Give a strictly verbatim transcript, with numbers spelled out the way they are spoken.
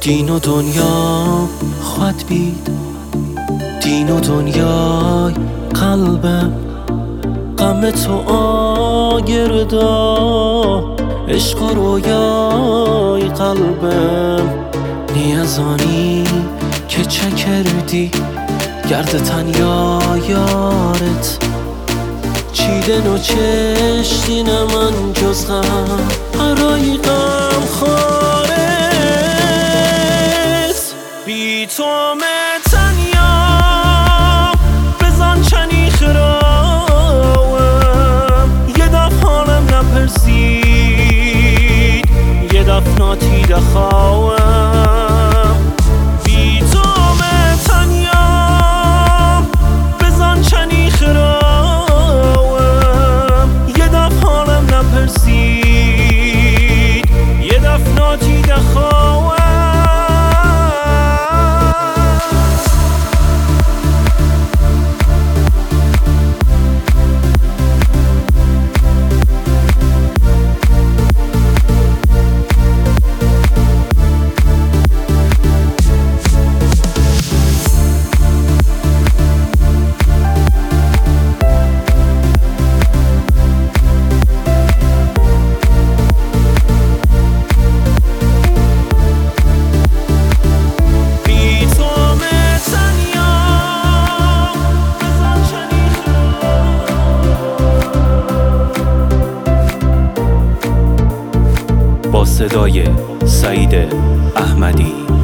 دین و دنیا خود بید، دین و دنیای قلبم، غم تو آگردا، عشق و رویای قلبم. نیازانی که چه کردی گرد تنیا یارت، چیدن و چشتین من جز غم برای غم خارت. بی تو تنیا بزن چنی خراوم، یه دف حالم نپرسید، یه دف ناتی دخواهم. بی تو تنیا بزن چنی خراوم، یه دف حالم نپرسید، یه دف ناتی دخواهم. با صدای سعید احمدی.